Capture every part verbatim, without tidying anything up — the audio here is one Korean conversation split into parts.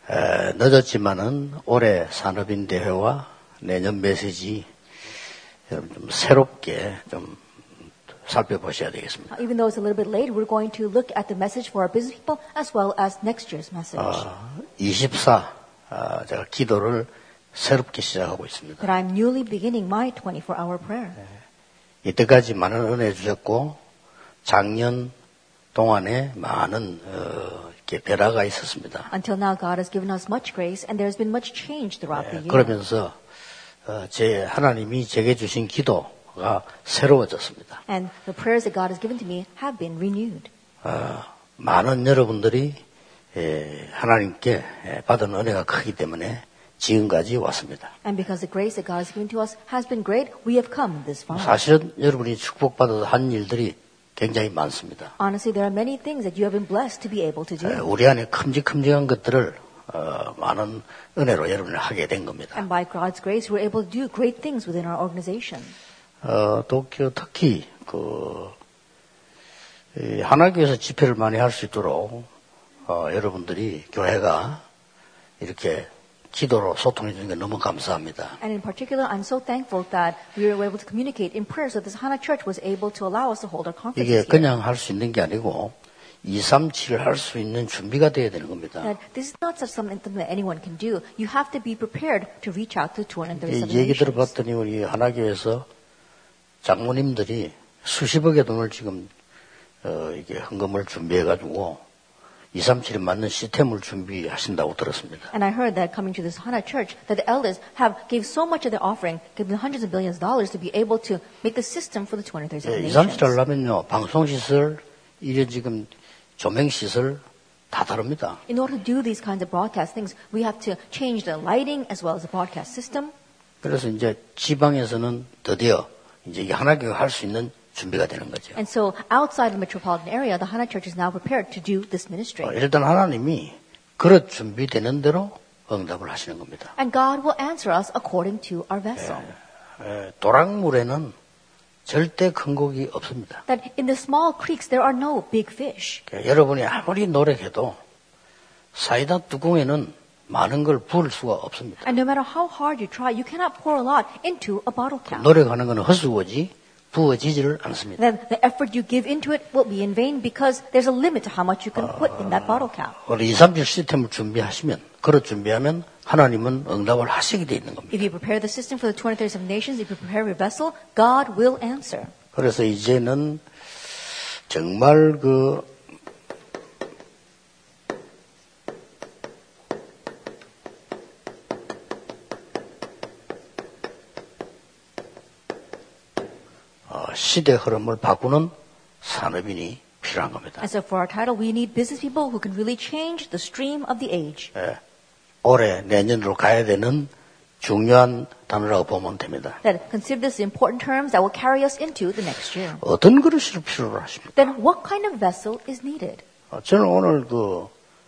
에, 늦었지만은 올해 산업인 대회와 내년 메시지 여러분 좀 새롭게 좀 살펴보셔야 되겠습니다. Even though it's a little bit late, we're going to look at the message for our business people as well as next year's message. 어, 이십사 어, 제가 기도를 새롭게 시작하고 있습니다. That I'm newly beginning my twenty-four hour prayer. 이때까지 많은 은혜 주셨고 작년 동안에 많은 어, 이렇게 변화가 있었습니다. Until now, God has given us much grace, and there's been much change throughout the year. 그러면서 어, 제 하나님이 제게 주신 기도가 새로워졌습니다. And the prayers that God has given to me have been renewed. 어, 많은 여러분들이 에, 하나님께 받은 은혜가 크기 때문에 지금까지 왔습니다. And because the grace that God has given to us has been great, we have come this far. 사실은 여러분이 축복받아서 한 일들이 굉장히 많습니다. Honestly, there are many things that you have been blessed to be able to do. 우리 안에 큼직큼직한 것들을 어, 많은 은혜로 여러분이 하게 된 겁니다. And by God's grace, we're able to do great things within our organization. 어, 도쿄 특히 그 이 하나교에서 집회를 많이 할 수 있도록 어, 여러분들이 교회가 이렇게 기도로 소통해 주는 게 너무 감사합니다. And in particular, I'm so thankful that we were able to communicate in prayer so this Hana Church was able to allow us to hold our 이게 conferences here. 그냥 할 수 있는 게 아니고 이삼칠 할 수 있는 준비가 돼야 되는 겁니다. That this is not such something that anyone can do. You have to be prepared to reach out to two hundred thirty-seven 얘기 nations. 들어봤더니 우리 하나교에서 장모님들이 수십억의 돈을 지금 어, 이게 헌금을 준비해가지고 이삼칠에 맞는 시스템을 준비하신다고 들었습니다. And I heard that coming to this Hana Church, that the elders have gave so much of their offering, given hundreds of billions of dollars to be able to make the system for the two hundred thirty-seven 예, nations. 이삼칠 하려면요 방송 시설, 이런 지금 조명 시설 다 다릅니다. In order to do these kinds of broadcast things, we have to change the lighting as well as the broadcast system. 그래서 이제 지방에서는 드디어 이제 이 하나교가 할 수 있는 준비가 되는 거죠. And so outside the metropolitan area, the Hana Church is now prepared to do this ministry. 어, 일단 하나님이 그릇 준비되는 대로 응답을 하시는 겁니다. And God will answer us according to our vessel. 에, 도랑물에는 절대 큰 고기 없습니다. That in the small creeks there are no big fish. 그러니까 여러분이 아무리 노력해도 사이다 뚜껑에는 많은 걸 부을 수가 없습니다. And no matter how hard you try, you cannot pour a lot into a bottle cap. 노력하는 것은 헛수고지 부어지지를 않습니다. Then the effort you give into it will be in vain because there's a limit to how much you can put in that bottle cap. 우리 이삼칠 시스템을 준비하시면 그릇 준비하면 하나님은 응답을 하시게 돼 있는 겁니다. If you prepare the system for the two hundred thirty-seven nations, if you prepare your vessel, God will answer. 그래서 이제는 정말 그 시대 흐름을 바꾸는 산업인이 필요한 겁니다. And so for our title, we need business people who can really change the stream of the age. 예, 올해 내년으로 가야 되는 중요한 단어라고 보면 됩니다. Then consider this important terms that will carry us into the next year. 어떤 그릇을 필요로 하십니까? Then what kind of vessel is needed? 어, 저는 오늘 그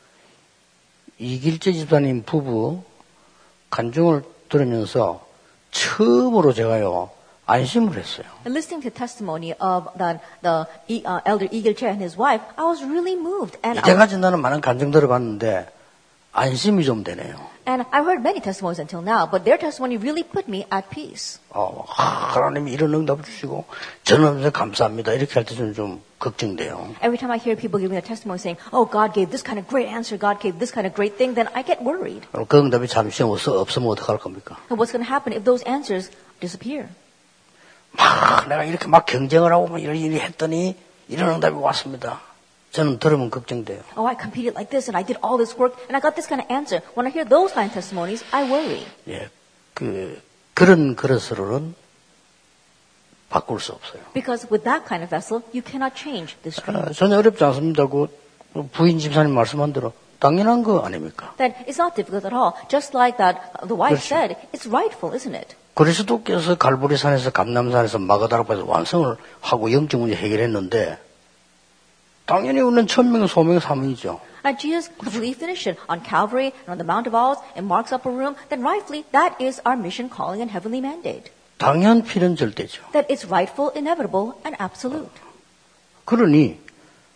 이길재 집사님 부부 간증을 들으면서 처음으로 제가요 안심을 했어요. And listening to testimony of the, the uh, elder Eagle Chair and his wife, I was really moved. And I, 이때까지 나는 많은 간증 들어봤는데 안심이 좀 되네요. and I've heard many testimonies until now, but their testimony really put me at peace. 어, 하나님이 이런 응답을 주시고 저는 감사합니다. 이렇게 할 때 저는 좀 걱정돼요. Every time I hear people giving a testimony saying, oh, God gave this kind of great answer, God gave this kind of great thing, then I get worried. 그럼 그 응답이 잠시 없어, 없으면 어떡할 겁니까? And what's going to happen if those answers disappear? 막 내가 이렇게 막 경쟁을 하고 막 이런 일이 했더니 이런 응답이 왔습니다. 저는 들으면 걱정돼요. Oh, I competed like this and I did all this work and I got this kind of answer. When I hear those kind of testimonies, I worry. 예, 그 그런 그릇으로는 바꿀 수 없어요. Because with that kind of vessel, you cannot change the stream. 아, 전혀 어렵지 않습니다. 그 부인 집사님 말씀한 대로 당연한 거 아닙니까? That it's not difficult at all. Just like that, the wife 그렇죠. said, it's rightful, isn't it? 그리스도께서 갈보리산에서 감람산에서 마가다락에서 완성을 하고 영적 문제 해결했는데 당연히 우리는 천명, 소명, 사명이죠. And Jesus completely finished it on Calvary and on the Mount of Olives in Mark's upper room. Then rightfully, that is our mission, calling, and heavenly mandate. 당연 필연 절대죠. That it's rightful, inevitable, and absolute. 그러니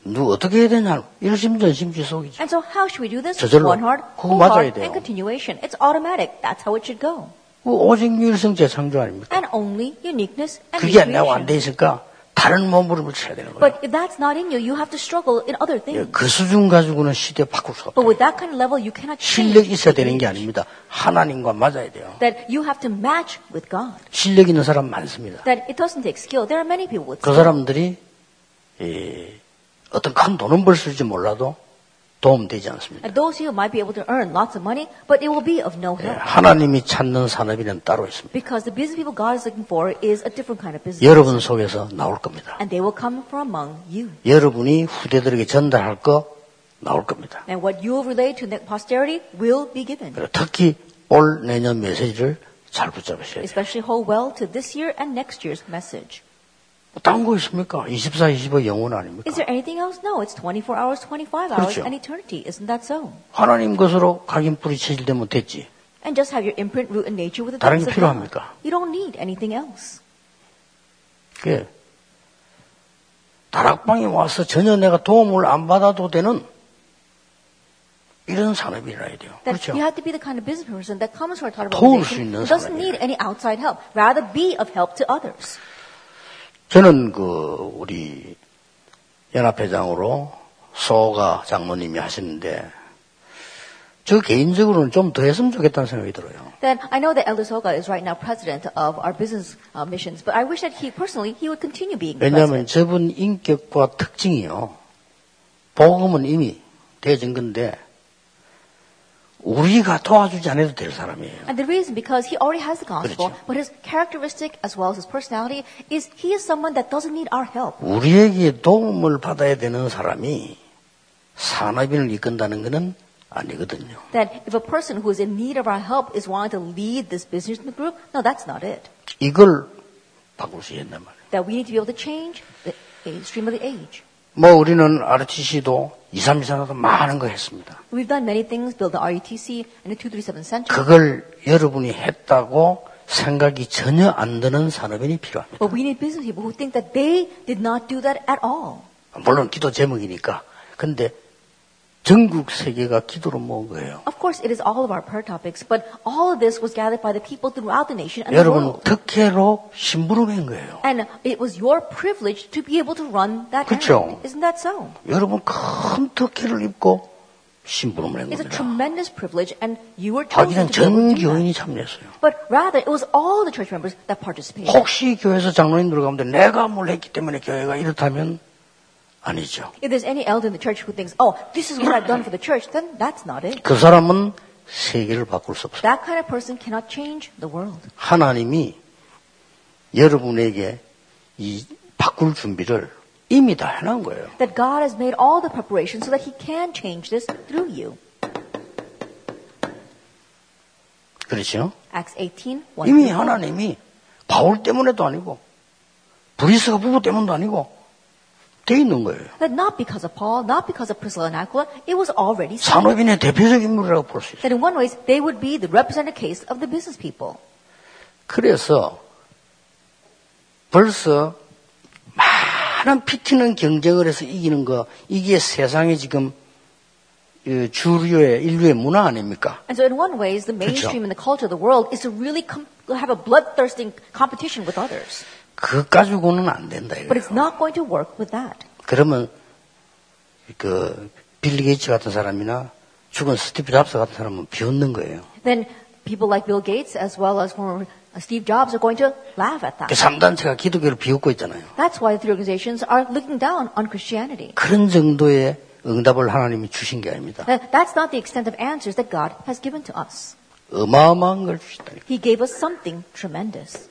누구 어떻게 해야 되냐? 일심전심지 속이죠. And so how should we do this? 저절로. One heart, 그거 whole 맞아야 heart, 돼요. and continuation. It's automatic. That's how it should go. 오직 유일성제 창조 아닙니까? And only uniqueness and 그게 내가 안 recreation. 돼 있으니까 다른 몸으로 붙여야 되는 거예요. But if that's not in you, you have to struggle in other 예, things. 그 수준 가지고는 시대 바꿀 수 없다. But with that kind of level, you cannot 실력이 change. 있어야 되는 게 아닙니다. 하나님과 맞아야 돼요. That you have to match with God. 실력 있는 사람 많습니다. That it doesn't take skill. There are many people with 그 skill. 사람들이 예, 어떤 큰 돈은 벌 수 있을지 몰라도 도움되지 않습니다. And those who might be able to earn lots of money, but it will be of no 예, help. 하나님이 찾는 산업인은 따로 있습니다. Because the business people God is looking for is a different kind of business. 여러분 속에서 나올 겁니다. And they will come from among you. 여러분이 후대들에게 전달할 거 나올 겁니다. And what you will relay to the posterity will be given. 그리고 특히 올 내년 메시지를 잘 붙잡으셔야 돼요. Especially hold well to this year and next year's message. 딴 거 있습니까? 이십사, 이십오 영혼 아닙니까? Is there anything else? No, it's twenty-four hours, twenty-five hours, 그렇죠. and eternity. Isn't that so? 하나님 것으로 각인 뿌리 체질되면 됐지. And just have your imprint, root, and nature with the 다른 게 things of God. 필요합니까? You don't need anything else. 그 다락방에 와서 전혀 내가 도움을 안 받아도 되는 이런 산업이라야 돼요. That 그렇죠? you have to be the kind of business person that comes from a type of 도울 수 organization 있는 who doesn't 사람이에요. need any outside help. Rather be of help to others. 저는 그 우리 연합회장으로 소가 장모님이 하시는데 저 개인적으로는 좀 더 했으면 좋겠다는 생각이 들어요. Then I know that Elder Soga is right now president of our business uh, missions, but I wish that he personally he would continue being the 왜냐하면 president. 저분 인격과 특징이요. 복음은 이미 되어진 건데 우리가 도와주지 않아도 될 사람이에요. And the reason because he already has the gospel, 그렇죠. but his characteristic as well as his personality is he is someone that doesn't need our help. 우리에게 도움을 받아야 되는 사람이 산업인을 이끈다는 것은 아니거든요. That if a person who is in need of our help is wanting to lead this business group, no, that's not it. 이걸 바꿀 수 있단 말이에요. That we need to be able to change the stream of the age. 뭐 우리는 알티씨도 이삼이사도 많은 거 했습니다. We've done many things, built the R U T C and the two thirty-seven Center. 그걸 여러분이 했다고 생각이 전혀 안 드는 산업인이 필요합니다. But we need business people who think that they did not do that at all. 물론 기도 제목이니까. 근데 전국 세계가 기도로 모은 거예요. Of course, it is all of our prayer topics, but all of this was gathered by the people throughout the nation and the 여러분 world. 특혜로 심부름한 거예요. And it was your privilege to be able to run that 그렇죠. errand. Isn't that so? 여러분 큰 특혜를 입고 심부름을 한 It's a 겁니다. tremendous privilege, and you were chosen 자기는 to be able 전 to do that. 교인이 참여했어요. But rather, it was all the church members that participated. 혹시 교회에서 장로님들 가운데 내가 뭘 했기 때문에 교회가 이렇다면 아니죠. If there's any elder in the church who thinks, oh, this is what I've done for the church, then that's not it. 그 사람은 세계를 바꿀 수 없어요. That kind of person cannot change the world. 하나님이 여러분에게 이 바꿀 준비를 이미 다 해놓은 거예요. That God has made all the preparations so that He can change this through you. 그렇죠? Acts eighteen, one 이미 through four. 하나님이 바울 때문에도 아니고 브리스가 부부 때문도 아니고 돼 있는 거예요. That not because of Paul, not because of Priscilla and Aquila, it was already set. 산업인의 대표적 인물이라고 볼 수 있어요. That in one way, they would be the representative case of the business people. 그래서 벌써 많은 피튀는 경쟁을 해서 이기는 거, 이게 세상에 지금 주류의 인류의 문화 아닙니까? And so in one way, the mainstream and the culture of the world is to really com- have a bloodthirsty competition with others. 그것 가지고는 안 된다 But it's 이거예요. not going to work with that. 그러면 그 빌리 게이츠 같은 사람이나 죽은 스티브 잡스 같은 사람은 비웃는 거예요. Then people like Bill Gates as well as former Steve Jobs are going to laugh at 그 that. 삼 단체가 기독교를 비웃고 있잖아요. That's why the three organizations are looking down on Christianity. 그런 정도의 응답을 하나님이 주신 게 아닙니다. That- That's not the extent of answers that God has given to us. 어마어마한 걸 주시다니까. He gave us something tremendous.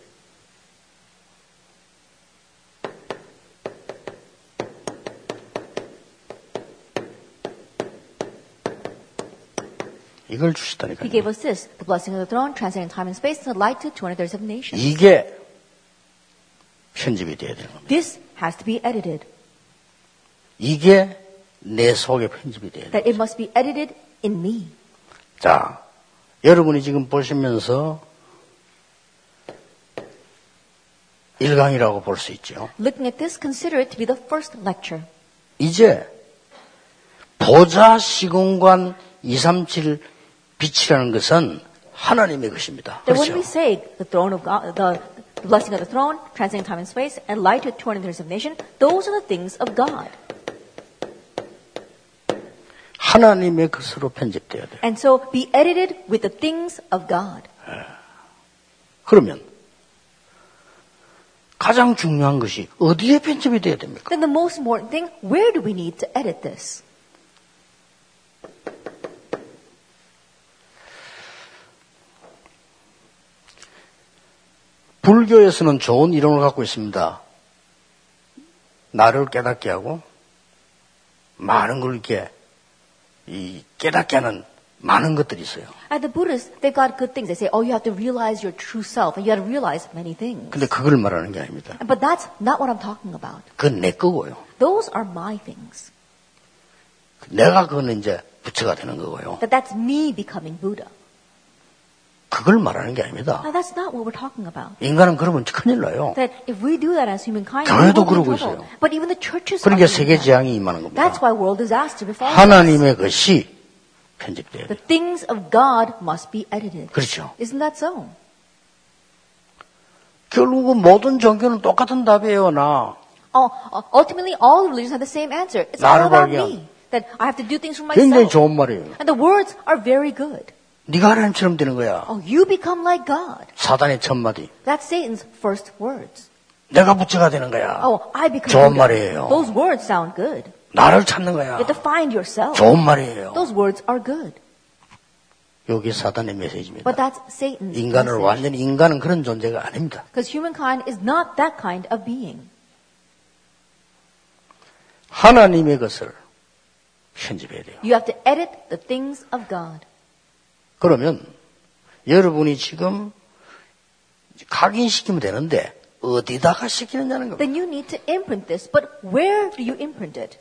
이걸 He 주시다니까요. gave us this, the blessing of the throne, transcending time and space, and the light to two hundred thirty-seven nations. 이게 편집이 돼야 되는 겁니다. This has to be edited. 이게 내 속에 편집이 돼야 돼요. That it must be edited in me. 자, 여러분이 지금 보시면서 일 강이라고 볼 수 있죠. Looking at this, consider it to be the first lecture. 이제 보좌 시공간 이백삼십칠 빛이라는 것은 하나님의 것입니다. That 그렇죠? when we say the throne of God, the, the blessing of the throne, transcending time and space, and light to two hundred thirty-seven nations, those are the things of God. 하나님의 것으로 편집돼야 돼요. And so be edited with the things of God. 그러면 가장 중요한 것이 어디에 편집이 돼야 됩니까? Then the most important thing, where do we need to edit this? 불교에서는 좋은 이론을 갖고 있습니다. 나를 깨닫게 하고 많은 걸 이렇게 이 깨닫게 하는 많은 것들이 있어요. At the Buddhists, they've got good things. They say, oh, you have to realize your true self, and you have to realize many things. 근데 그걸 말하는 게 아닙니다. But that's not what I'm talking about. 그건 내 거고요. Those are my things. 내가 그거는 이제 부처가 되는 거고요. That that's me becoming Buddha. 그걸 말하는 게 아닙니다. Now, that's not what we're talking about. 인간은 그러면 큰일 나요. That if we do that as humankind, we 교회도 will be in 그러고 trouble. 있어요. But even the churches are 그러니까 doing 세계 that. 재앙이 임하는 겁니다. That's why world disaster befalls us. 하나님의 것이 편집돼야 The 돼요. things of God must be edited. 그렇죠. Isn't that so? 결국은 모든 종교는 똑같은 답이에요. 나. Oh, ultimately, all religions have the same answer. It's all 나를 about 발견. me. That I have to do things for 굉장히 myself. 좋은 말이에요. And the words are very good. 네가 하나님처럼 되는 거야. Oh, you become like God. 사단의 첫 마디. That's Satan's first words. 내가 부처가 되는 거야. Oh, I become 좋은 Buddha. 말이에요. Those words sound good. 나를 찾는 거야. You have to find yourself. 좋은 말이에요. Those words are good. 여기 사단의 메시지입니다. But that's Satan's 인간을 message. 완전히 인간은 그런 존재가 아닙니다. Because humankind is not that kind of being. 하나님의 것을 편집해야 돼요. You have to edit the things of God. 그러면 여러분이 지금 각인시키면 되는데 어디다가 시키느냐는 겁니다. Then you need to imprint this. But where do you imprint it?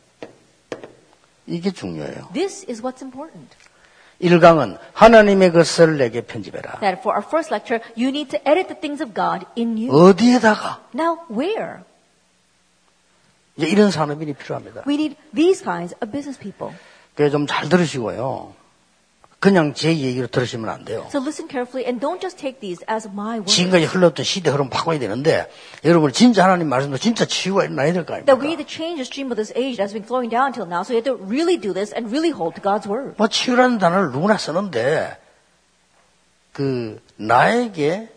이게 중요해요. This is what's important. 일 강은 하나님의 것을 내게 편집해라. That for our first lecture, you need to edit the things of God in you. 어디에다가? Now, where? 이제 이런 산업인이 필요합니다. We need these kinds of business people. 그래서 좀 잘 들으시고요. 그냥 제 얘기로 들으시면 안 돼요. So listen carefully and don't just take these as my words. 지금까지 흘렀던 시대 흐름 바꿔야 되는데 여러분 진짜 하나님 말씀도 진짜 치유가 일어나야 될 거 아닙니까? That we need to change the stream of this age that's been flowing down until now. So we have to really do this and really hold to God's word. 뭐 치유라는 단어를 누구나 쓰는데 그 나에게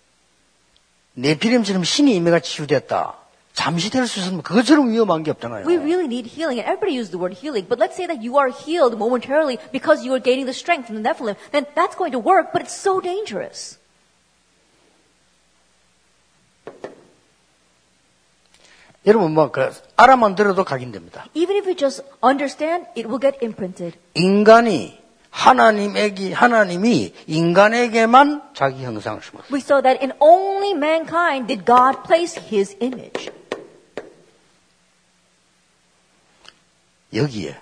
네피림처럼 신이 임해가 치유됐다. 잠시 될 수 있으면 그것처럼 위험한 게 없잖아요. We really need healing, and everybody uses the word healing. But let's say that you are healed momentarily because you are gaining the strength from the Nephilim. Then that's going to work, but it's so dangerous. 여러분 뭐 그 알아만 들어도 각인됩니다. Even if you just understand, it will get imprinted. 인간이 하나님에게 하나님이 인간에게만 자기 형상을 심었어요. We saw that in only mankind did God place His image. 여기에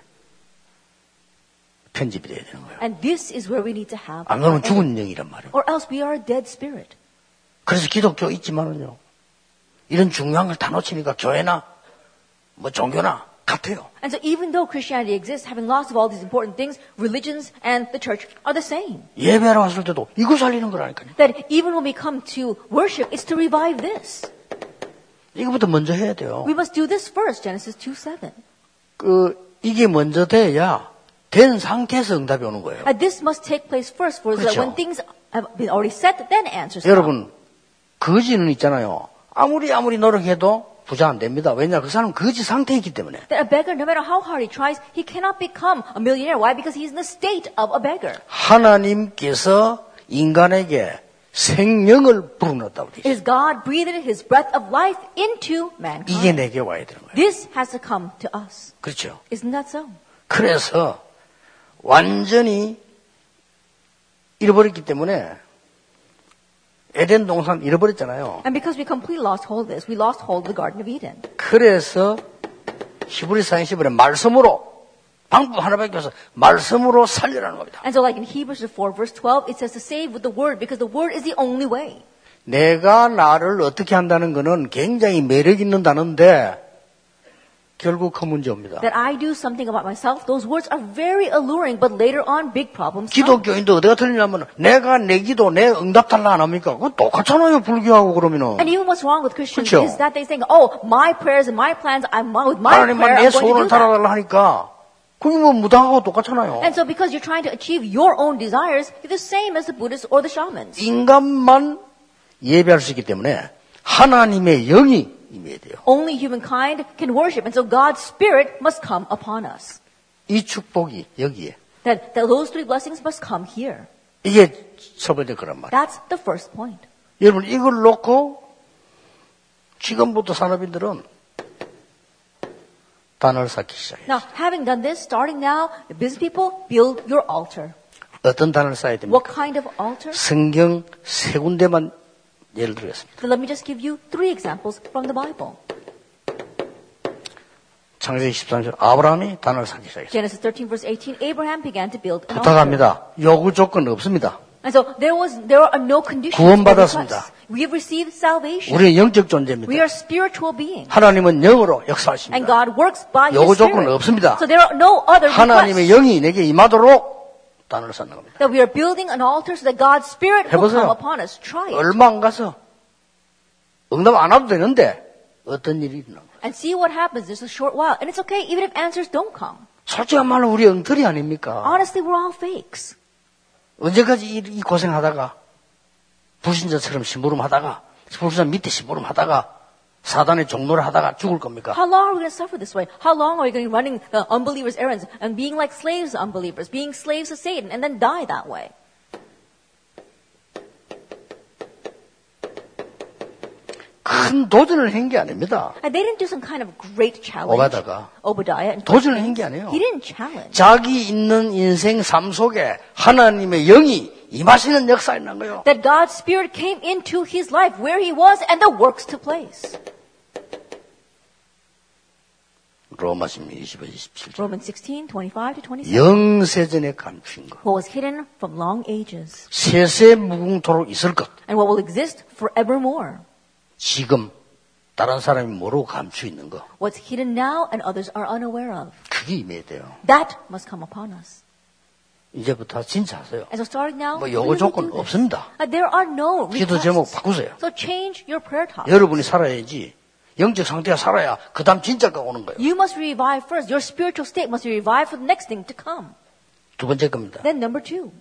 편집이 돼야 되는 거예요. And this is where we need to have. 안 그러면 our 죽은 edit. 영이란 말이에요. Or else we are a dead spirit. 그래서 기독교 있지만은요. 이런 중요한 걸 다 놓치니까 교회나 뭐 종교나 같아요. And so even though Christianity exists, having lost of all these important things, religions and the church are the same. 예배하러 왔을 때도 이거 살리는 거라니까요. That even when we come to worship, it's to revive this. 이거부터 먼저 해야 돼요. We must do this first, Genesis two seven. 그 이게 먼저 돼야 된 상태에서 응답이 오는 거예요. And this must take place first, for so that 그렇죠. when things have been already set, then answers come. 여러분 거지는 있잖아요. 아무리 아무리 노력해도 부자 안 됩니다. 왜냐? 그 사람은 거지 상태에 있기 때문에. That a beggar, no matter how hard he tries, he cannot become a millionaire. Why? Because he's in the state of a beggar. 하나님께서 인간에게 생명을 불어넣었다고 되어 It is God breathed His breath of life into mankind. 이게 내게 와야 되는 거예요. This has to come to us. 그렇죠. Isn't that so? 그래서 완전히 잃어버렸기 때문에 에덴 동산 잃어버렸잖아요. And because we completely lost hold of this, we lost hold of the Garden of Eden. 그래서 히브리서 십 절에 말씀으로 방법 하나밖에 없어 말씀으로 살리라는 겁니다. And so like in Hebrews four verse twelve, it says to save with the word because the word is the only way. 내가 나를 어떻게 한다는 거는 굉장히 매력 있는 단어인데 결국 그 문제 옵니다. That I do something about myself, those words are very alluring, but later on big problems come. 기독교인도 어디가 틀리냐면 내가 내 기도 내 응답 달라 안 합니까? 그거 똑같잖아요. 불교하고 그러면은. And even what's wrong with Christians 그쵸? is that they think, oh, my prayers and my plans, I'm with my 하나님만 prayer, 내 I'm going to 소원을 do that. 달아달라 하니까 그게 뭐 무당하고 똑같잖아요. And so because you're trying to achieve your own desires, you're the same as the Buddhists or the shamans. 인간만 예배할 수 있기 때문에 하나님의 영이 임해야 돼요. Only humankind can worship, and so God's Spirit must come upon us. 이 축복이 여기에. That, that those three blessings must come here. 이게 첫 번째 거란 말이에요. That's the first point. 여러분 이걸 놓고 지금부터 산업인들은 단을 쌓기 시작해요. Now, having done this, starting now, the business people, build your altar. 어떤 단을 쌓아야 됩니까? What kind of altar? 성경 세 군데만 예를 들겠습니다. So let me just give you three examples from the Bible. 창세기 십삼 절 아브라함이 단을 쌓기 시작했어요. Genesis thirteen verse eighteen, Abraham began to build an altar. 부탁합니다. 요구 조건 없습니다. And so there was, there are no conditions. 구원받았습니다. We have received salvation. 우리는 영적 We 존재입니다. are spiritual beings. 하나님은 영으로 And 역사하십니다. God works by 요구 His 조건은 Spirit. 없습니다. So there are no other 하나님의 requests. 영이 내게 임하도록 단을 쌓는 겁니다. That we are building an altar so that God's Spirit will 해보세요. come upon us. Try it. 얼마 안 가서 응답 안 와도 되는데 어떤 일이 일어나요? And see what happens. There's a short while. And it's okay even if answers don't come. 솔직한 말로 우리 엉터리 아닙니까? Honestly, we're all fakes. 언제까지 이, 이 고생하다가 불신자처럼 심부름하다가 불신자 밑에 심부름하다가 사단의 종로를 하다가 죽을 겁니까? How long are we going to suffer this way? How long are we going to be running the unbelievers' errands and being like slaves to unbelievers, being slaves to Satan, and then die that way? 큰 도전을 한 게 아닙니다. And they didn't do some kind of great challenge. 오바다가 Obadiah. And 도전을 한 게 아니에요. He didn't challenge. 자기 있는 인생 삶 속에 하나님의 영이 임하시는 역사가 있는 거예요. That God's Spirit came into his life where he was and the works took place. 로마서 이십오, 이십칠 절. Romans sixteen, twenty-five to twenty-seven. 영세전에 감춘 것. What was hidden from long ages. 세세 무궁토록 있을 것. And what will exist forevermore. 지금 다른 사람이 모르고 감추 있는 거. What's hidden now and others are unaware of. 그게 임해야 돼요. That must come upon us. 이제부터 진짜 하세요. And so starting now, 뭐 really 요구 조건 do this. 없습니다. Uh, there are no 기도 제목 requests. 바꾸세요. So change your prayer topic. 여러분이 살아야지. 영적 상태가 살아야 그 다음 진짜가 오는 거예요. You must revive first. Your spiritual state must be revived for the next thing to come. 두 번째 겁니다. Then number two.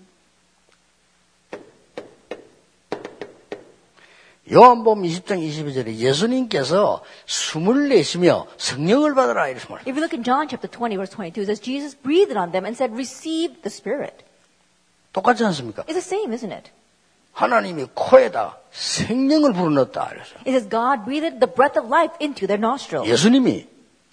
요한복음 이십 장 이십이 절에 예수님께서 숨을 내쉬며 성령을 받으라 이렇게 말해요. If you look in John chapter twenty, verse twenty-two, it says Jesus breathed on them and said, receive the Spirit. 똑같지 않습니까? It's the same, isn't it? 하나님이 코에다 생명을 불어넣었다 그래서 It says God breathed the breath of life into their nostrils. 예수님이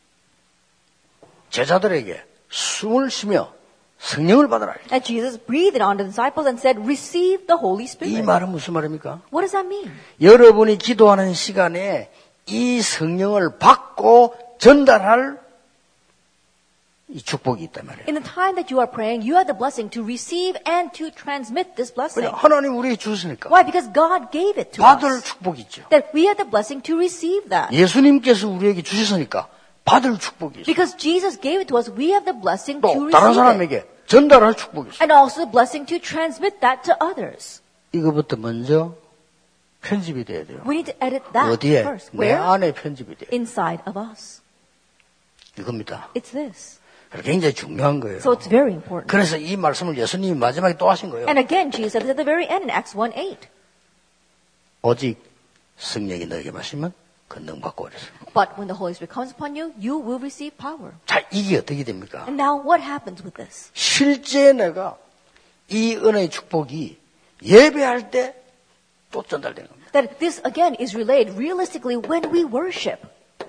제자들에게 숨을 쉬며 성령을 받으라. And Jesus breathed on the disciples and said, receive the Holy 이 Spirit. 말은 무슨 말입니까? What does that mean? 여러분이 기도하는 시간에 이 성령을 받고 전달할 이 축복이 있단 말이에요. In the time that you are praying, you have the blessing to receive and to transmit this blessing. 왜냐? 하나님 우리에게 주셨으니까. Why? Because God gave it to 받을 us. 축복이 있죠. That we have the blessing to receive that. 예수님께서 우리에게 주셨으니까 받을 축복이 있어요. Because Jesus gave it to us, we have the blessing to 또 다른 receive it. 사람에게 전달할 축복이 있어요. And also the blessing to transmit that to others. 이거부터 먼저 편집이 돼야 돼요. We need to edit that 어디에? first. 내 Where? 안에 편집이 돼요. Inside of us. 이겁니다. It's this. 굉장히 중요한 거예요. So it's very important. 그래서 이 말씀을 예수님이 마지막에 또 하신 거예요. And again, Jesus said this at the very end in Acts one eight. 오직 성령이 너에게 마시면 권능 받고 그랬어요. But when the Holy Spirit comes upon you, you will receive power. 자, 이게 어떻게 됩니까? And now what happens with this? 실제 내가 이 은혜의 축복이 예배할 때 또 전달되는 겁니다. That this again is relayed realistically when we worship.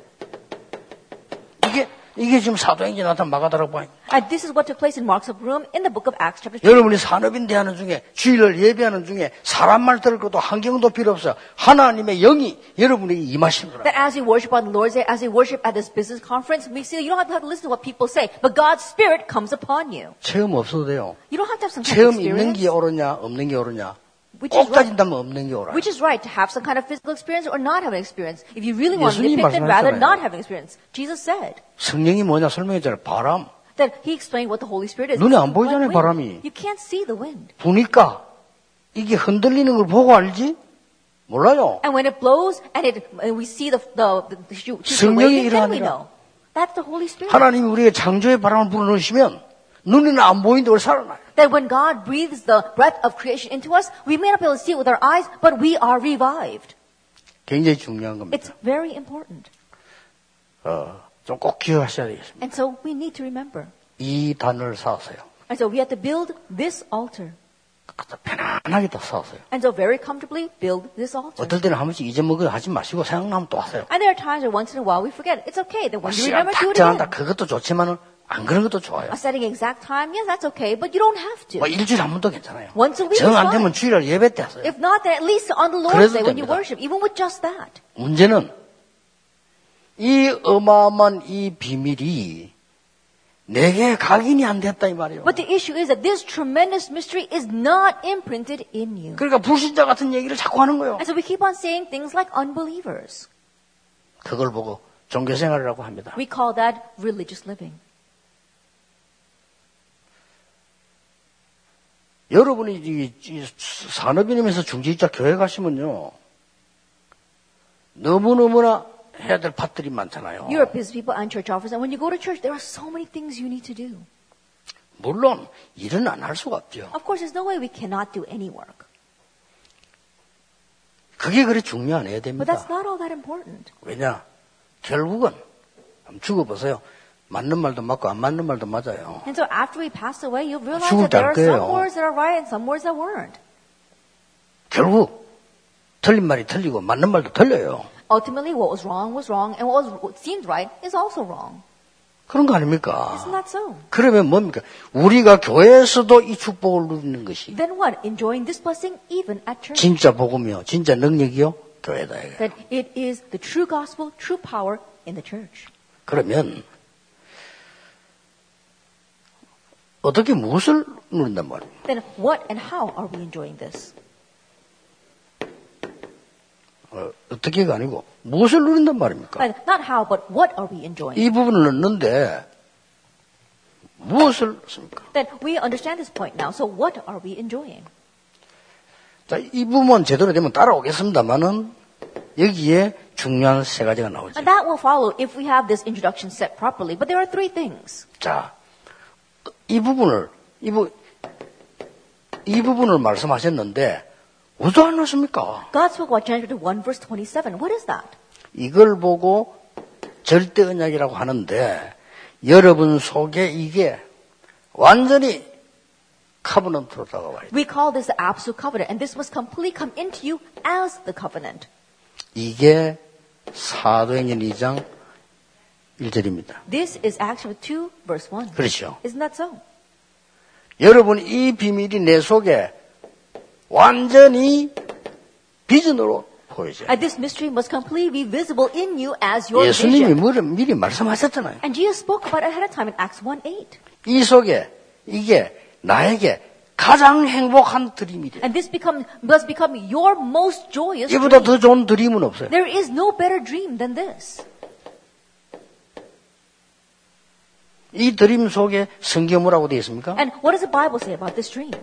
이게 이게 지금 사도행전 나타난 마가다락 봐. And this is what took place in Mark's upper room in the book of Acts chapter two. 여러분이 산업인 대하는 중에 주일을 예배하는 중에 사람 말 들을 것도 환경도 필요 없어요. 하나님의 영이 여러분에게 임하시는 거라. That as we worship on the Lord's Day, as we worship at this business conference, we see you don't have to, have to listen to what people say, but God's Spirit comes upon you. 체험 없어도 돼요. You don't have to have some kind of 체험 있는 experience. 게 옳으냐 없는 게 옳으냐 Which is 꼭 right. 따진다면 없는 게 옳아요. Which is right, to have some kind of physical experience or not have an experience. If you really want to 예수님이 depict it, rather 말씀하셨잖아요. not have an experience. Jesus said 성령이 뭐냐 설명했잖아요. 바람. that he explained what the Holy Spirit is. 눈에 안 It's 보이잖아요, like 바람이. wind. You can't see the wind. 부니까 이게 흔들리는 걸 보고 알지? 몰라요. And when it blows and it and we see the the, the, the shoe, 성령이 waving, then we 일어나니라. know. That's the Holy Spirit. 하나님이 우리의 창조의 바람을 불어넣으시면 눈에는 안 보이는데 우리 살아나요. That when God breathes the breath of creation into us, we may not be able to see it with our eyes, but we are revived. 굉장히 중요한 겁니다. It's very important. 어, 좀 꼭 기억하셔야 되겠습니다. And so we need to remember. 이 단을 쌓으세요. And so we have to build this altar. 편안하게 다 쌓으세요. And so very comfortably build this altar. 어떨 때는 한 번씩 잊어먹어 하지 마시고 생각나면 또 하세요. And there are times where once in a while we forget. It's okay. Then when you 시간 remember, do 딱 it 정한다. again. 그것도 좋지만은 안 그런 것도 좋아요. A setting exact time, yes, that's okay, but you don't have to. 뭐 일주일에 한 번도 괜찮아요. Once a week is 정 안 fine. 되면 주일날 예배 때 하세요. If not, then at least on the Lord's 그래도 Day when you 됩니다. worship, even with just that. 문제는 이 어마어마한 이 비밀이 내게 각인이 안 됐다 이 말이에요. But the issue is that this tremendous mystery is not imprinted in you. 그러니까 불신자 같은 얘기를 자꾸 하는 거예요. And so we keep on saying things like unbelievers. 그걸 보고 종교생활이라고 합니다. We call that religious living. 여러분이 이, 이 산업인임에서 중지자 교회 가시면요. 너무너무나 해야 될 밭들이 많잖아요. You're a business people and church office, and when you go to church, there are so many things you need to do. 물론 일은 안 할 수가 없죠. Of course, there's no way we cannot do any work. 그게 그리 중요해야 But 됩니다. that's not all that important. 왜냐? 결국은 한번 죽어보세요. 맞는 말도 맞고 안 맞는 말도 맞아요. And so after we pass away, you'll realize 죽을 that there are 때 할 some 거예요. words that are right and some words that weren't. 결국 틀린 말이 틀리고 맞는 말도 틀려요. Ultimately, what was wrong was wrong, and what, was, what seemed right is also wrong. 그런 거 아닙니까? Isn't that so? 그러면 뭡니까? 우리가 교회에서도 이 축복을 누리는 것이 Then what? Enjoying this blessing even at church. 진짜 복음이요, 진짜 능력이요, 교회다. 이게. That it is the true gospel, true power in the church. 그러면 어떻게 무엇을 누린단 말입니까? Then what and how are we enjoying this? 어, 어떻게가 아니고 무엇을 누린단 말입니까? Like, not how, but what are we enjoying? 이 부분을 넣는데 무엇을 씁니까? Then we understand this point now. So what are we enjoying? 자, 이 부분 제대로 되면 따라오겠습니다만은 여기에 중요한 세 가지가 나오죠. And that will follow if we have this introduction set properly. But there are three things. 자, 이 부분을 이, 부, 이 부분을 말씀하셨는데 어디서 안 나십니까? God spoke about John chapter one verse twenty-seven. What is that? 이걸 보고 절대 언약이라고 하는데 여러분 속에 이게 완전히 커버넌트로 다가와요. We call this the absolute covenant. And this must completely come into you as the covenant. 이게 사도행전 이 장 일 절입니다. This is Acts chapter two verse one. 그렇죠. Isn't that so? 여러분 이 비밀이 내 속에 완전히 비전으로 보여져요. And this mystery must completely be visible in you as your 예수님이 vision. 미리, 미리 말씀하셨잖아요. And Jesus spoke about it ahead of time in Acts one eight. 이 속에 이게 나에게 가장 행복한 드림이래요. And this become, must become your most joyous 이보다 dream. 더 좋은 드림은 없어요. There is no better dream than this. 이 드림 속에 성경 뭐라고 되어 있습니까? And what does the Bible say about this dream?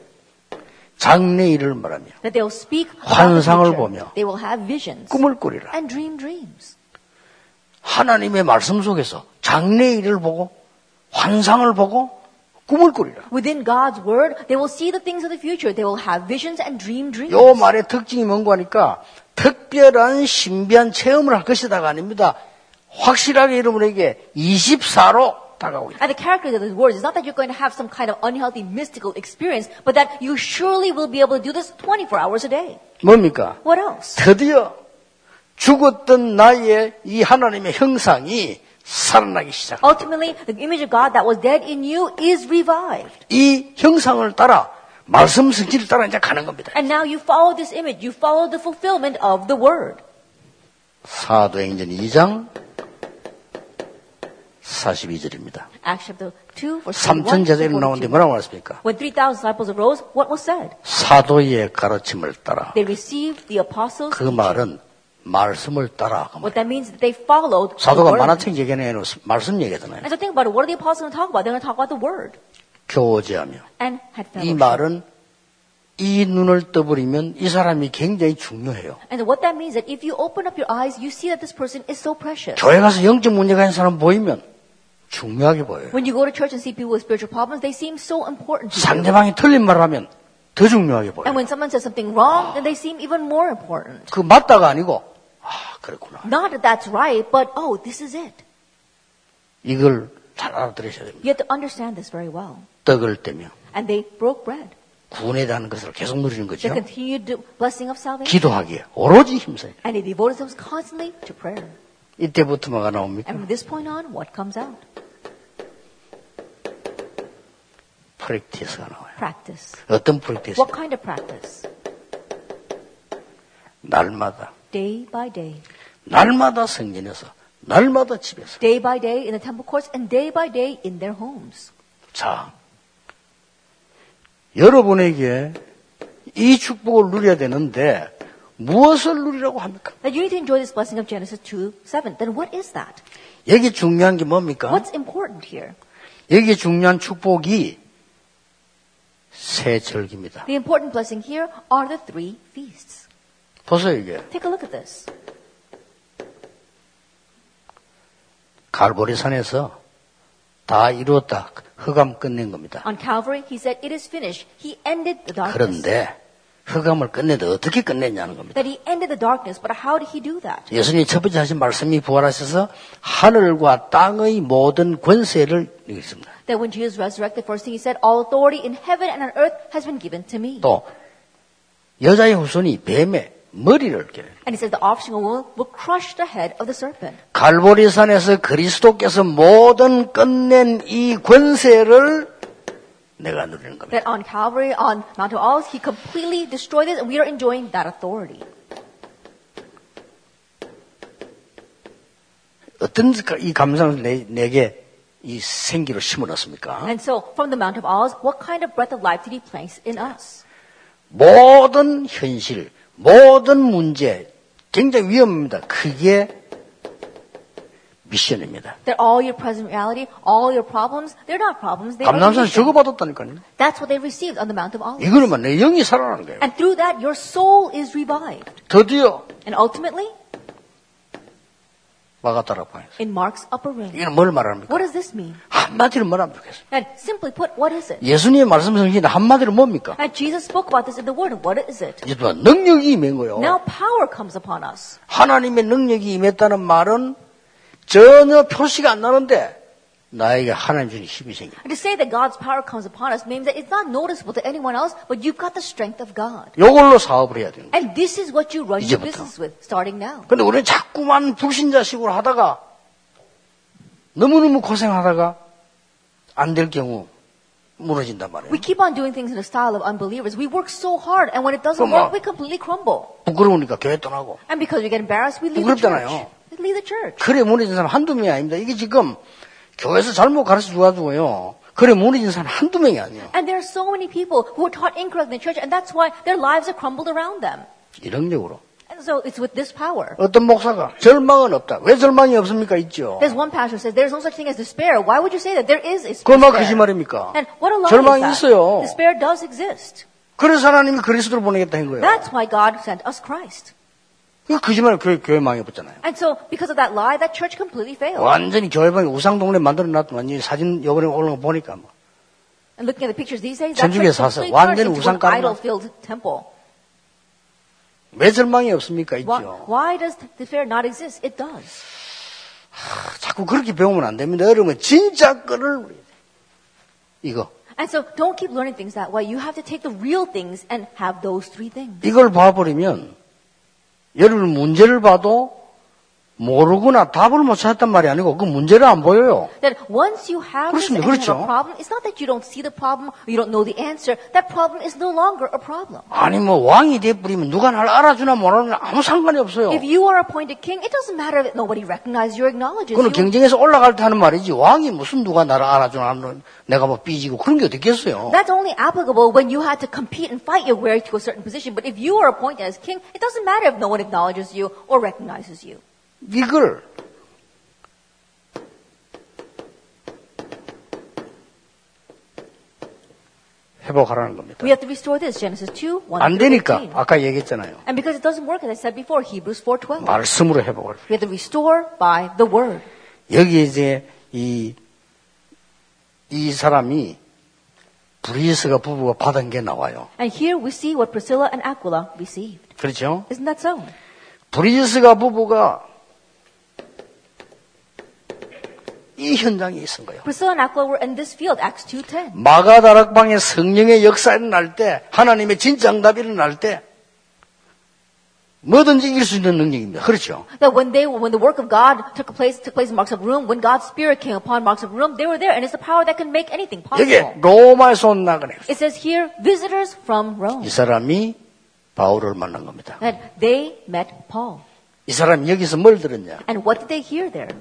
장래일을 말하며 That they will speak about the 환상을 future. 보며 They will have visions 꿈을 꾸리라. and dream dreams. 하나님의 말씀 속에서 장래일을 보고 환상을 보고 꿈을 꾸리라. Within God's word, they will see the things of the future. They will have visions and dream dreams. 요 말의 특징이 뭔가 하니까 특별한 신비한 체험을 할 것이다가 아닙니다. 확실하게 여러분에게 이십사로 다가오고 있다. And the character of these words is not that you're going to have some kind of unhealthy mystical experience, but that you surely will be able to do this twenty-four hours a day. 뭡니까? What else? 드디어 죽었던 나의 이 하나님의 형상이 살아나기 시작. Ultimately, the image of God that was dead in you is revived. 이 형상을 따라 말씀 성질을 따라 이제 가는 겁니다. And now you follow this image. You follow the fulfillment of the word. 사도행전 이 장 사십이 절입니다. Acts chapter two, verse 삼천 thirty-one 제자들이 to 나오는데 forty-two. 뭐라고 말했습니까? When three thousand disciples arose, what was said? 사도의 가르침을 따라. They received the apostles' 그 말은 말씀을 따라. What that means is that they followed the 사도가 word. 만화책 얘기하는 말씀 얘기하잖아요. And so think about it. What are the apostles going to talk about? They're going to talk about the word. 교제하며. And had 이 fellowship. 말은 이 눈을 떠버리면 이 사람이 굉장히 중요해요. And what that means is that if you open up your eyes, you see that this person is so precious. 교회 가서 영적 문제가 있는 사람 보이면 중요하게 보여요. When you go to church and see people with spiritual problems, they seem so important to you. 상대방이 틀린 말을 하면 더 중요하게 보여요. And when someone says something wrong, then they seem even more important. 그 맞다가 아니고 아 그랬구나. Not that that's right, but oh, this is it. 이걸 잘 알아들으셔야 됩니다. You have to understand this very well. 떡을 떼며 And they broke bread. 구원에 대한 것을 계속 누리는 거죠. The continued blessing of salvation. 기도하기에 오로지 힘써요. And they devoted themselves constantly to prayer. 이때부터 뭐가 나옵니까? And from this point on, what comes out? 프랙티스가 나와요. Practice. 어떤 프랙티스? What kind of practice? 날마다 Day by day. 날마다 성전에서 날마다 집에서. Day by day in the temple courts and day by day in their homes. 자, 여러분에게 이 축복을 누려야 되는데 무엇을 누리라고 합니까? That you need to enjoy this blessing of Genesis two seven. Then what is that? 여기 중요한 게 뭡니까? What's important here? 여기 중요한 축복이 세 절기입니다. The important blessing here are the three feasts. 보세요 이게. Take a look at this. 갈보리산에서 다 이루었다. 흑암 끝낸 겁니다. On Calvary, he said, it is finished. He ended the darkness. 그런데 흑암을 끝내도 어떻게 끝냈냐는 겁니다. That he ended the darkness, but how did he do that? 예수님이 첫 번째 하신 말씀이 부활하셔서 하늘과 땅의 모든 권세를 이겼습니다. That when Jesus resurrected, first thing he said, all authority in heaven and on earth has been given to me. 또 여자의 후손이 뱀의 머리를 깨요. And he says the offspring of a woman will crush the head of the serpent. 갈보리산에서 그리스도께서 모든 끝낸 이 권세를 내가 누리는 겁니다. That on Calvary, on Mount of Olives, he completely destroyed this, and we are enjoying that authority. 어떤 이 감상을 내, 내게 이 생기로 심어놨습니까? And so, from the Mount of Olives, what kind of breath of life did he place in us? 모든 현실, 모든 문제 굉장히 위험합니다. 그게 미션입니다. That all your present reality, all your problems, they're not problems, they are 감남산 mission. 저거받았다니까요. That's what they received on the Mount of Olives. 이거는 내 영이 살아나는 거예요. And through that, your soul is revived. 드디어 And ultimately, 마가다락방에서 in Mark's upper room. 이건 뭘 말합니까? What does this mean? 한마디로 말하면 좋겠어요. And simply put, what is it? 예수님의 말씀 성경에 한마디로 뭡니까? And Jesus spoke about this in the Word. What is it? 이제 또 능력이 임한 거예요. Now power comes upon us. 하나님의 능력이 임했다는 말은 전혀 표시가 안 나는데 나에게 하나님 주신 힘이 생겨. And to say that God's power comes upon us means that it's not noticeable to anyone else, but you've got the strength of God. 이걸로 사업을 해야 되는 거예요. And this is what you run your 이제부터. business with, starting now. 근데 우리는 자꾸만 불신자식으로 하다가 너무너무 고생하다가 안 될 경우 무너진단 말이에요. We keep on doing things in the style of unbelievers. We work so hard, and when it doesn't 그럼 뭐- work, we completely crumble. 부끄러우니까 교회 떠나고. And because we get embarrassed, we leave the church. 부끄럽잖아요. We leave the church. 그래 무너진 사람 한두 명이 아닙니다. 이게 지금 교회에서 잘못 가르쳐 줘가지고요. 그래 무너진 사람 한두 명이 아니에요. And there are so many people who are taught incorrectly in the church, and that's why their lives are crumbled around them. 이런적으로 And so it's with this power. 어떤 목사가 절망은 없다. 왜 절망이 없습니까? 있죠. There's one pastor who says there's no such thing as despair. Why would you say that? There is a 그건 막 despair. 거짓말입니까? And what a lie 절망이 is that? 있어요. Despair does exist. 그래서 하나님이 그리스도를 보내겠다 한 거예요. That's why God sent us Christ. 그 거짓말 교회 교회 망해버렸잖아요. And so because of that lie, that church completely failed. 완전히 교회방에 우상동네 만들어놨더만 이 사진 요번에 올라온 거 보니까 뭐. And looking at the pictures these days, that 천주교에 church 사서 completely 완전히 turned into 우상 an 깔아. idol-filled temple. 왜 절망이 없습니까? Why, 있죠. why does despair not exist? It does. 자꾸 그렇게 배우면 안 됩니다. 여러분 진짜 거를 이거 And so don't keep learning things that way. You have to take the real things and have those three things. 이걸 봐버리면 여러분 문제를 봐도 모르거나 답을 못 찾았단 말이 아니고 그 문제를 안 보여요. That once you have this and 그렇습니다. you have 그렇죠. a problem, it's not that you don't see the problem or you don't know the answer. That problem is no longer a problem. 아니 뭐 왕이 돼버리면 누가 날 알아주나 모르나 아무 상관이 없어요. If you are appointed king, it doesn't matter if nobody recognizes you or acknowledges 그건 you. 경쟁에서 올라갈 때 하는 말이지 왕이 무슨 누가 나를 알아주나 내가 뭐 삐지고 그런 게 어딨겠어요. That's only applicable when you had to compete and fight your way to a certain position. But if you are appointed as king, it doesn't matter if no one acknowledges you or recognizes you. 이걸 회복하라는 겁니다. We have to restore this, Genesis two, one 안 through 되니까 eighteen. 아까 얘기했잖아요. And because it doesn't work, as I said before, Hebrews four twelve. 말씀으로 회복을. We have to restore by the word. 여기 이제 이, 이 사람이 브리스가 부부가 받은 게 나와요. And here we see what Priscilla and Aquila received. 그렇죠? Isn't that so? 브리스가 부부가 이 현장에 있은 거예요. Priscilla and Aquila were in this field, Acts two ten. 마가다락방에 성령의 역사 일어날 때, 하나님의 진짜 응답이 일어날 때, 뭐든지 이길 수 있는 능력입니다. 그렇죠? That when they, when the work of God took place, took place in Marks of Room, when God's Spirit came upon Marks of Room, they were there, and it's the power that can make anything 여기 possible. 로마에서 온 나그네. It says here, visitors from Rome. 이 사람이 바울을 만난 겁니다. That they met Paul. 이 사람이 여기서 뭘 들었냐? And what did they hear there?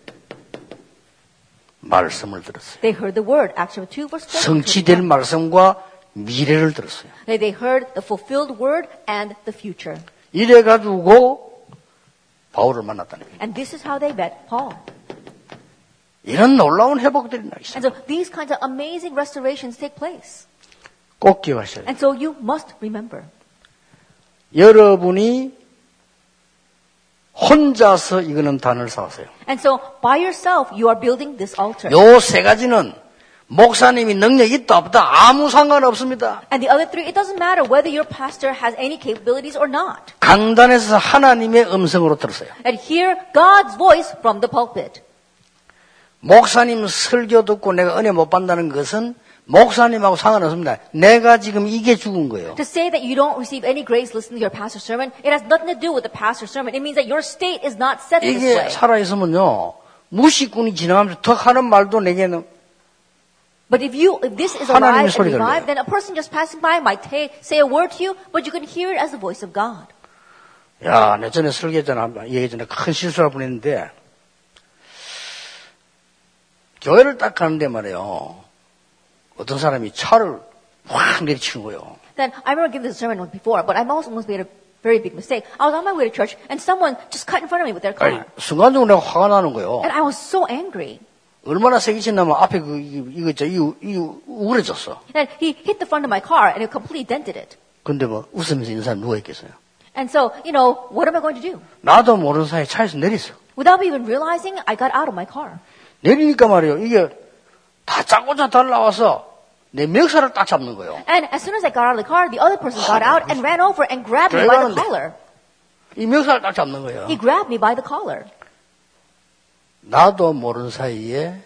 말씀을 들었어요. They heard the word, Acts two verse four. 성취될 말씀과 미래를 들었어요. They heard the fulfilled word and the future. 이래가지고 바울을 만났다는 거예요. And this is how they met Paul. 이런 놀라운 회복들이 나기 And 시작해요. so these kinds of amazing restorations take place. 꼭 기억하셔야 돼요. And so you must remember. 여러분이 혼자서 이거는 단을 쌓으세요. And so by yourself you are building this altar. 요 세 가지는 목사님이 능력이 있다 없다 아무 상관없습니다. And the other three, it doesn't matter whether your pastor has any capabilities or not. 강단에서 하나님의 음성으로 들었어요. And hear God's voice from the pulpit. 목사님 설교 듣고 내가 은혜 못 받는다는 것은 목사님하고 상관없습니다. 내가 지금 이게 죽은 거예요. To say that you don't receive any grace listening to your pastor's sermon, it has nothing to do with the pastor's sermon. It means that your state is not set this 이게 way. 살아있으면요. 무시꾼이 지나가면서 더 하는 말도 내게는 But if you, if this is 하나님의 alive and 소리가 revived, 들려요. then a person just passing by might ta- say a word to you, but you can hear it as the voice of God. 야, 내 전에 설계했잖아. 예전에 큰 실수를 보냈는데 교회를 딱 가는데 말이에요. 어떤 사람이 차를 확 내리치는 거예요. Then I remember giving this sermon once before, but I also almost made a very big mistake. I was on my way to church, and someone just cut in front of me with their 아니, car, 순간적으로 내가 화가 나는 거예요. and I was so angry. 얼마나 세게 쳤냐면 앞에 그 이거 이거 있죠. 이거 이거 우그러졌어. And he hit the front of my car, and it completely dented it. 근데 뭐 웃으면서 있는 사람 누가 있겠어요? And so, you know, what am I going to do? 나도 모르는 사이에 차에서 내렸어. Without me even realizing, I got out of my car. 내리니까 말이에요. 이게 다 짜고자 달라와서 내 멱살을 딱 잡는 거예요. And as soon as I got out of the car, the other person got out and ran over and grabbed me by the collar. 이 멱살을 딱 잡는 거예요. He grabbed me by the collar. 나도 모르는 사이에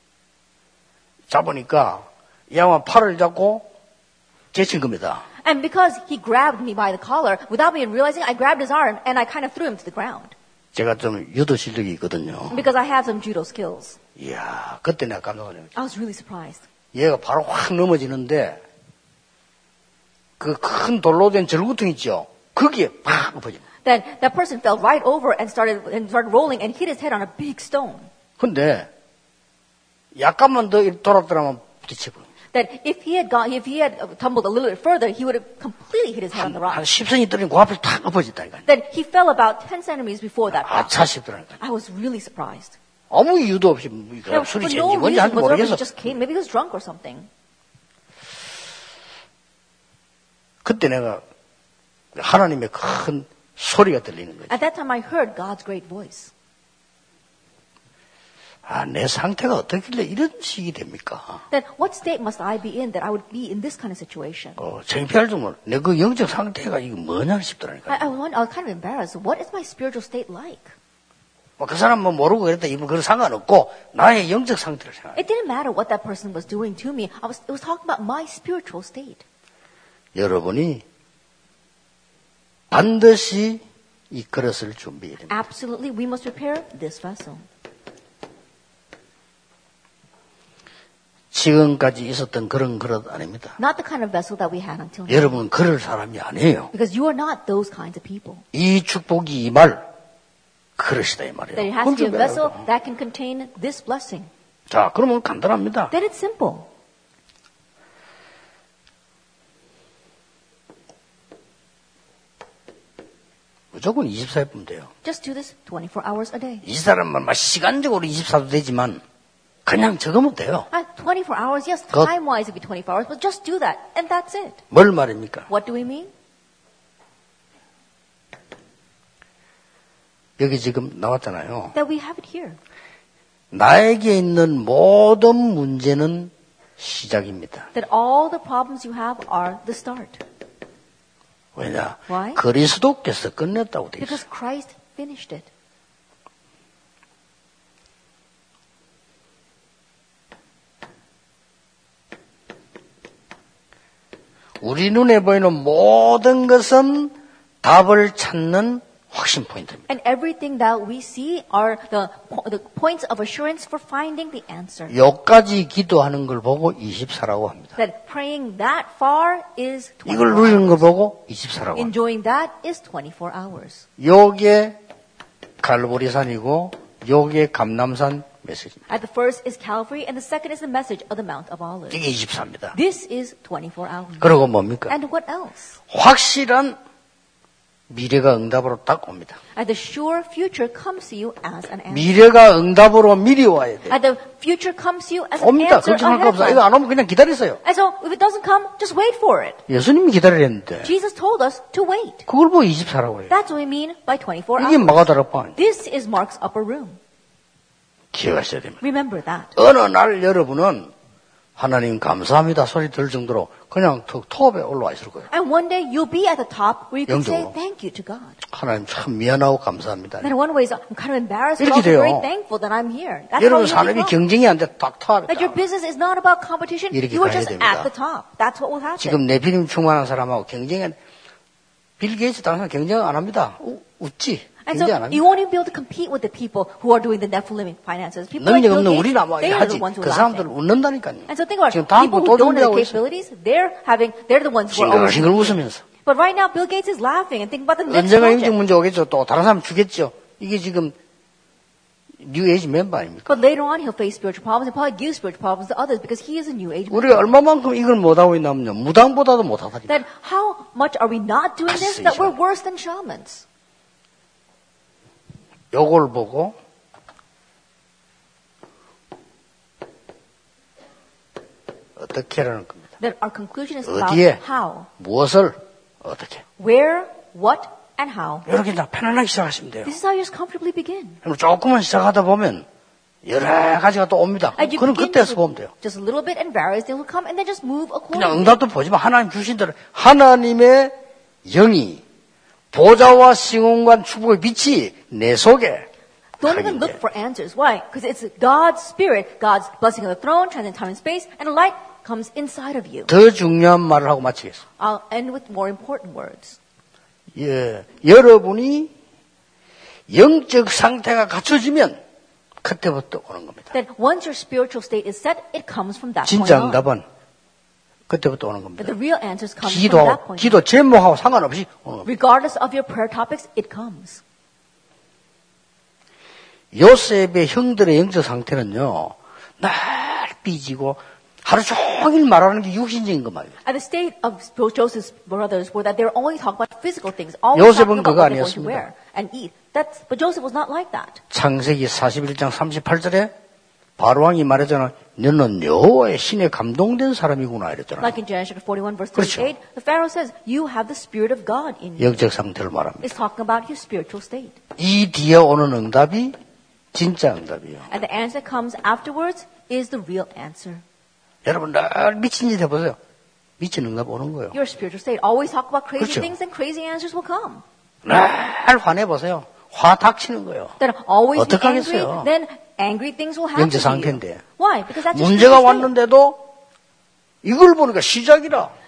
잡으니까 이 양반 팔을 잡고 제친 겁니다. And because he grabbed me by the collar, without me even realizing, I grabbed his arm and I kind of threw him to the ground. 제가 좀 유도 실력이 있거든요. Because I have some judo skills. 이야, 그때 내가 깜짝 놀랐어요. I was really surprised. 얘가 바로 확 넘어지는데 그 큰 돌로 된 절구통 있죠. 거기에 팍 엎어집니다. Then that person fell right over and started and started rolling and hit his head on a big stone. 근데 약간만 더 돌았더라면 부딪혀버려요. That if he had gone, if he had tumbled a little bit further, he would have completely hit his head on the 한 rock. 십 센티미터 떨어진 그 앞에 탁 엎어졌다니까요. Then he fell about ten centimeters before that rock. 아차 싶더라니까요. I was really surprised. 아무 이유도 없이 뭐 Now, 술이 for 쟤인지 no 뭔지 reason 하는지 whatsoever, 모르겠어. he just came. Maybe he was drunk or something. 그때 내가 하나님의 큰 소리가 들리는 거죠. At that time, I heard God's great voice. 아, 내 상태가 어떻길래 이런 식이 됩니까? Then what state must I be in that I would be in this kind of situation? 어, 창피할 정도로 내 그 영적 상태가 이거 뭐냐 싶더라니까요. I, I, was, I was kind of embarrassed. What is my spiritual state like? 뭐 그 사람 뭐 모르고 그랬다 이분 그런 상관없고 나의 영적 상태를 생각해. It didn't matter what that person was doing to me. I was, it was talking about my spiritual state. 여러분이 반드시 이 그릇을 준비해야 됩니다. Absolutely, we must prepare this vessel. 지금까지 있었던 그런 그릇 아닙니다. Not the kind of vessel that we had until now. 여러분은 그럴 사람이 아니에요. Because you are not those kinds of people. 이 축복이 임할 그릇이다 이 말이에요. That it has to be a vessel that can contain this blessing. 자, 그러면 간단합니다. Then it's simple. 무조건 이십사 일 보면 돼요. Just do this twenty-four hours a day. 이 사람은 막 시간적으로 이십사도 되지만 그냥 적으면 돼요. At twenty-four hours, yes, 그- time-wise it'd be twenty-four hours, but just do that, and that's it. 뭘 말입니까? What do we mean? 여기 지금 나왔잖아요. That we have it here. 나에게 있는 모든 문제는 시작입니다. That all the problems you have are the start. 왜냐? Why? 그리스도께서 끝냈다고 돼 있어요. Because Christ finished it. 우리 눈에 보이는 모든 것은 답을 찾는 확신 포인트입니다. And everything that we see are the, po- the points of assurance for finding the answer. 여기까지 기도하는 걸 보고 이십사라고 합니다. That praying that far is 이걸 twenty-four 누리는 걸 hours. 보고 이십사라고 합니다. Enjoying that is twenty-four hours. 요게 갈보리산이고 요게 감남산 메시지입니다. At the first is Calvary, and the second is the message of the Mount of Olives. 이게 이십사입니다. This is twenty-four hours. 그리고 뭡니까? And what else? 확실한 미래가 응답으로 딱 옵니다. And the sure future comes to you as an answer. 미래가 응답으로 미리 와야 돼요. And the future comes to you as an 옵니다. answer 걱정할 거 ahead 없어. of 이거 time. 안 오면 그냥 기다리세요. And so if it doesn't come, just wait for it. 예수님이 기다리랬는데 Jesus told us to wait. 그걸 보고 이십사라고 해요. That's what we mean by twenty-four 이게 hours. 마가다락방. This is Mark's upper room. 기억하셔야 됩니다. Remember that. 어느 날 여러분은 하나님 감사합니다 소리 들 정도로 그냥 턱 톱에 올라와 있을 거예요. And one day you'll be at the top where you can say 영적으로. thank you to God. 하나님 참 미안하고 감사합니다. And in one way, I'm kind of embarrassed, but 이렇게 also 돼요. very thankful that I'm here. That's how 여러분 you 산업이 become. 경쟁이 안 돼 딱 탑에 That your 딱. business is not about competition. 이렇게 You are 가야 just 됩니다. at the top. That's what will happen. 지금 네피림 충만한 사람하고 경쟁은 빌 게이츠 다른 사람 경쟁 안 합니다. 우, 웃지. And so 경쟁 안 you 합니다. won't even be able to compete with the people who are doing the Nephilim finances. People like 능력 Bill 없는 Gates, 우리는 아마 they are 하지. the ones who 그 are 사람들은 laughing. 웃는다니까요. And so think about 지금 it. 다음 People 거 who don't have 도전하고 the 있어요. capabilities, they're having, they're the ones who are always 싱글싱글 웃으면서. But right now, Bill Gates is laughing and thinking about the next 언젠가 인증 project. 문제 오겠죠. 또 다른 사람 주겠죠. 이게 지금 뉴 에이지 멤버 아닙니까? But later on, he'll face spiritual problems and probably give spiritual problems to others because he is a new age. 우리가 얼마만큼 이걸 못하고 있냐면요. 무당보다도 못하다니까. Then how much are we not doing this that we're worse than shamans? 요걸 보고 어떻게 하라는 겁니다. Then our conclusion is about 어디에? how, 무엇을 어떻게. where, what, and how. 이렇게 다 편안하게 시작하시면 돼요. This is how you just comfortably begin. 그럼 조금만 시작하다 보면 여러 가지가 또 옵니다. And you 그럼 begin 그때서 with 보면 돼요. just a little bit and various things will come and then just move 그냥 accordingly. 응답도 보지만 하나님 주신 대로 하나님의 영이 보좌와 시공간 축복의 빛이 내 속에 Don't even look for answers. Why? Because it's God's Spirit, God's blessing on the throne, transcends time and space, and light comes inside of you. 더 중요한 말을 하고 마치겠습니다. I'll end with more important words. 예, 여러분이 영적 상태가 갖춰지면 그때부터 오는 겁니다. That once your spiritual state is set, it comes from that point 진짜 on. 응답은 그때부터 오는 겁니다. But the real answers come from 기도, that point on. 기도 제목하고 상관없이 오는 겁니다. Regardless of your prayer topics, it comes. 요셉의 형들의 영적 상태는요, 날 삐지고 하루 종일 말하는 게 육신적인 것 말이에요. And the state of Joseph's brothers were that they were only talking about physical things, always 요셉은 talking about 그거 what they're going to 아니었습니다. wear and eat. That's, but Joseph was not like that. 창세기 사십일 장 삼십팔 절에 바로왕이 말하잖아. 너는 여호와의 신에 감동된 사람이구나 이랬잖아. Like in Genesis forty-one verse 그렇죠. thirty-eight, the Pharaoh says, you have the Spirit of God in you. 영적 상태를 말합니다. It's talking about your spiritual state. 이 뒤에 오는 응답이 진짜 응답이에요. And the answer that comes afterwards is the real answer. 여러분 늘 미친 짓 해보세요. 미친 응답 오는 거예요. Your spiritual state. Always talk about crazy 그렇죠. things and crazy answers will come. 늘 화내보세요. 화 닥치는 거예요. Then always be 어떡하겠어요? angry, then angry things will happen 영적 to you. 상태인데. Why? Because that's your 문제가 spiritual state. 왔는데도 이걸 보니까 시작이라.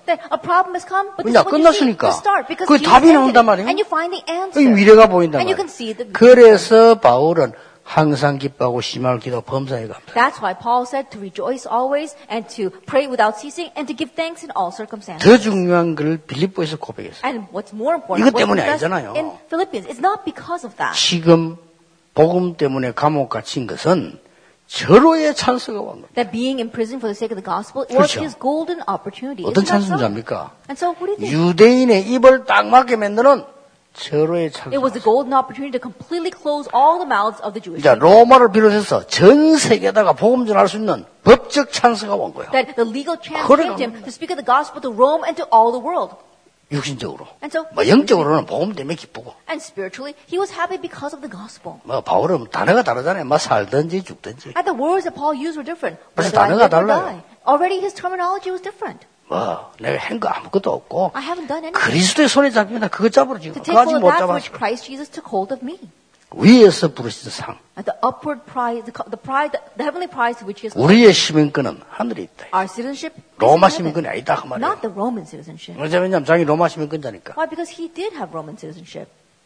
That a problem has come, but this 그냥 is what you see, 끝났으니까. the start, because 그 Jesus 답이 ended 나온단 it. 말이에요. And you find the answer. 이 미래가 보인단 And you 말이에요. can see the 그래서 바울은 항상 기뻐하고 심할 기도 범사에 갑니다. That's why Paul said to rejoice always and to pray without ceasing and to give thanks in all circumstances. 더 중요한 걸 빌립보에서 고백했어요. And what's more important, 이것 what 때문에 he does 아니잖아요. in Philippians, it's not because of that. 지금 복음 때문에 감옥 갇힌 것은 절호의 찬스가 온 겁니다. That being in prison for the sake of the gospel was 그렇죠. his golden opportunity. 어떤 Isn't that 찬스인지 so? 압니까? And so what do you think? 유대인의 입을 딱 막게 만드는 절호의 찬스. It was the golden opportunity to completely close all the mouths of the Jewish 이제 people. 로마를 비롯해서 전 세계에다가 복음 전할 수 있는 법적 찬스가 온 거예요. That the legal chance 그래가 came to him to speak of the gospel to Rome and to all the world. 육신적으로. And so, 뭐 영적으로는 복음 때문에 기쁘고. and spiritually, he was happy because of the gospel. 뭐 바울은 단어가 다르잖아요. 뭐 살든지 죽든지. And the words that Paul used were different. 벌써 Whether I 단어가 live or 달라요. die. Already his terminology was different. 뭐 내가 한 거 아무것도 없고 I haven't done anything. 그리스도의 손에 잡히면 그거 잡으러 지금 To 그거 take 아직 hold of 못 that for which 잡았어. Christ Jesus took hold of me. 위에서 부르시는 상. And the upward prize, the, the prize, the heavenly prize to which he has called. 우리의 시민권은 하늘에 있다. Our citizenship is 로마 in 시민권이 heaven, 아니다 그 말이에요. not the Roman citizenship. 왜냐면 자기 로마 시민권자니까. Why? Because he did have Roman citizenship.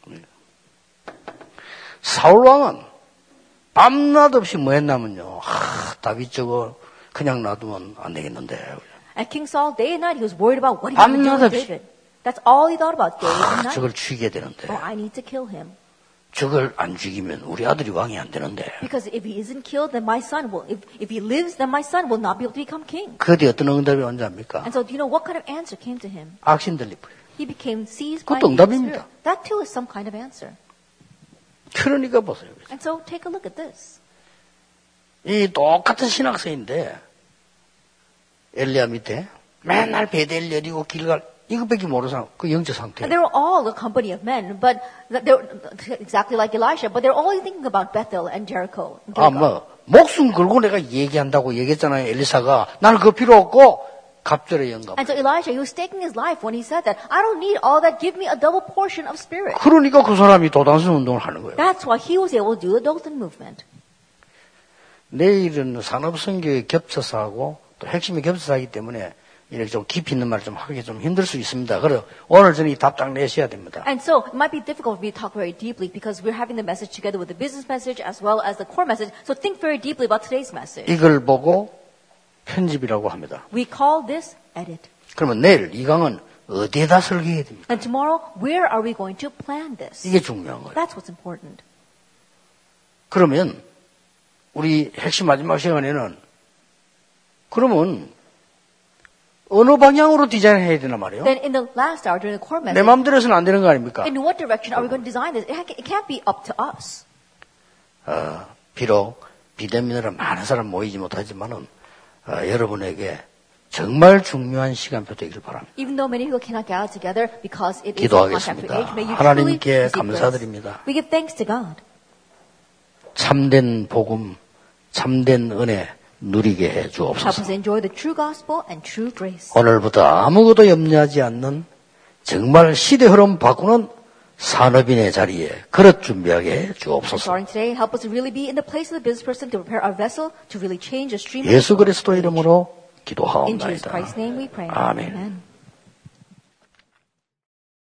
사울 왕은 밤낮 없이 뭐 했냐면요. 하, 다윗 저거 그냥 놔두면 안 되겠는데. And King Saul, day and night, he was worried about what he was going to do with David. That's all he thought about day and 하, night. 저걸 죽여야 되는데. Oh, I need to kill him. 저걸 안 죽이면 우리 아들이 왕이 안 되는데. Because if he isn't killed, then my son will. If, if he lives, then my son will not be able to become king. 그뒤 어떤 응답이 온지 압니까? And so, do you know what kind of answer came to him? 악신 들리버려. He became seized by 그것도 the 응답입니다. spirit. That too is some kind of answer. 그러니까 보세요. And so, take a look at this. 이 똑같은 신학생인데 엘리야 밑에 맨날 베델 내리고 길갈 이것밖에 모르는 사람 그 영적 상태. And they were all a company of men, but they were exactly like Elisha, but they're always thinking about Bethel and Jericho. and 아, Gilgal. 뭐 목숨 걸고 내가 얘기한다고 얘기했잖아요. 엘리사가 나는 그거 필요 없고 갑절의 영감. And so Elisha, he was staking his life when he said that, I don't need all that, give me a double portion of spirit. 그러니까 그 사람이 도단순 운동을 하는 거예요. That's why he was able to do the Dothan movement. 내일은 산업선교에 겹쳐서 하고 또 핵심이 겹쳐서 하기 때문에 이렇게 좀 깊이 있는 말 좀 하기 좀 힘들 수 있습니다. 그래 오늘 저는 이 답장 내셔야 됩니다. And so it might be difficult for me to talk very deeply because we're having the message together with the business message as well as the core message. So think very deeply about today's message. 이걸 보고 편집이라고 합니다. We call this edit. 그러면 내일 이 강은 어디에다 설계해야 됩니까? And tomorrow, where are we going to plan this? 이게 중요한 거예요. That's what's important. 그러면 우리 핵심 마지막 시간에는 그러면 어느 방향으로 디자인해야 되나 말이에요? Then in the last hour during the core 내 message, 마음대로 해서는 안 되는 거 아닙니까? in what direction are we going to design this? It ha- it can't be up to us. 어, 비록 비대면으로 많은 사람 모이지 못하지만은 어, 여러분에게 정말 중요한 시간표 되기를 바랍니다. Even though many people cannot gather together because it is a contact-free 기도하겠습니다. age, may you truly 하나님께 receive grace. 감사드립니다. We give thanks to God. 참된 복음, 참된 은혜 누리게 해 Help 주옵소서. us enjoy the true gospel and true grace. 오늘부터 아무것도 염려하지 않는 정말 시대 흐름 바꾸는 산업인의 자리에 그릇 준비하게 해 주옵소서. Starting today, help us to really be in the place of the business person to prepare our vessel to really change the stream. 예수 그리스도 of 이름으로 In Jesus 기도하옵나이다. Christ's name we pray. 아멘. Amen.